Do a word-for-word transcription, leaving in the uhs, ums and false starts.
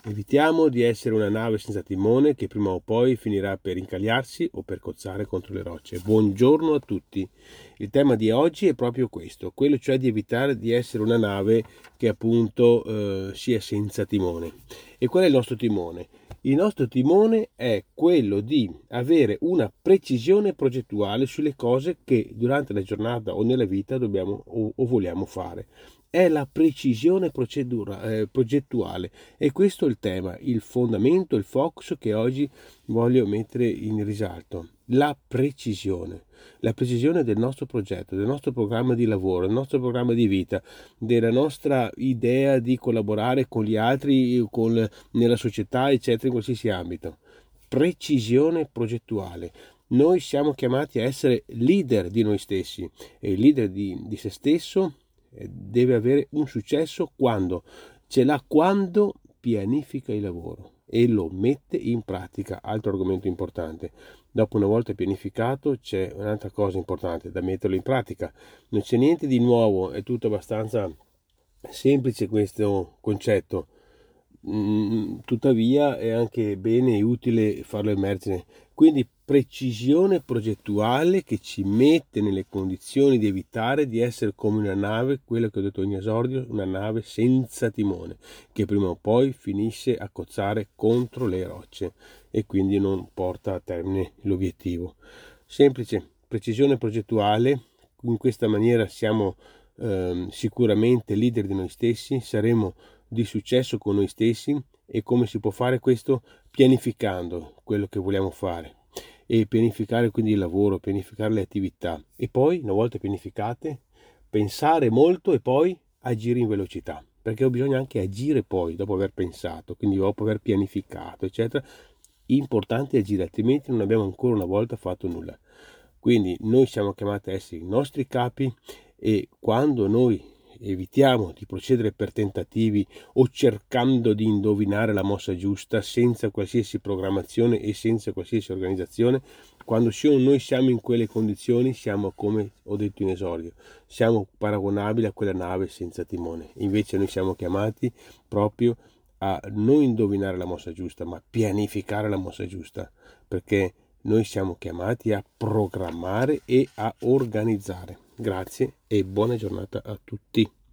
Evitiamo di essere una nave senza timone che prima o poi finirà per incagliarsi o per cozzare contro le rocce. Buongiorno a tutti. Il tema di oggi è proprio questo, quello cioè di evitare di essere una nave che appunto eh, sia senza timone. E qual è il nostro timone? Il nostro timone è quello di avere una precisione progettuale sulle cose che durante la giornata o nella vita dobbiamo o, o vogliamo fare. È la precisione eh, progettuale e questo è il tema, il fondamento, il focus che oggi voglio mettere in risalto. La precisione, la precisione del nostro progetto, del nostro programma di lavoro, del nostro programma di vita, della nostra idea di collaborare con gli altri, con, nella società, eccetera, in qualsiasi ambito. Precisione progettuale. Noi siamo chiamati a essere leader di noi stessi e il leader di, di se stesso deve avere un successo quando ce l'ha, quando pianifica il lavoro e lo mette in pratica. Altro argomento importante: dopo una volta pianificato c'è un'altra cosa importante da metterlo in pratica. Non c'è niente di nuovo, è tutto abbastanza semplice questo concetto. Mm, tuttavia è anche bene e utile farlo emergere. Quindi precisione progettuale che ci mette nelle condizioni di evitare di essere come una nave, quella che ho detto in esordio, una nave senza timone, che prima o poi finisce a cozzare contro le rocce e quindi non porta a termine l'obiettivo. Semplice, precisione progettuale, in questa maniera siamo eh, sicuramente leader di noi stessi, saremo di successo con noi stessi. E come si può fare questo? Pianificando quello che vogliamo fare e pianificare quindi il lavoro, pianificare le attività e poi, una volta pianificate, pensare molto e poi agire in velocità, perché bisogna anche agire poi dopo aver pensato, quindi dopo aver pianificato, eccetera. Importante agire, altrimenti non abbiamo ancora una volta fatto nulla. Quindi noi siamo chiamati a essere i nostri capi e quando noi evitiamo di procedere per tentativi o cercando di indovinare la mossa giusta senza qualsiasi programmazione e senza qualsiasi organizzazione, quando noi siamo in quelle condizioni siamo, come ho detto in esordio, siamo paragonabili a quella nave senza timone. Invece noi siamo chiamati proprio a non indovinare la mossa giusta, ma pianificare la mossa giusta, perché noi siamo chiamati a programmare e a organizzare. Grazie e buona giornata a tutti.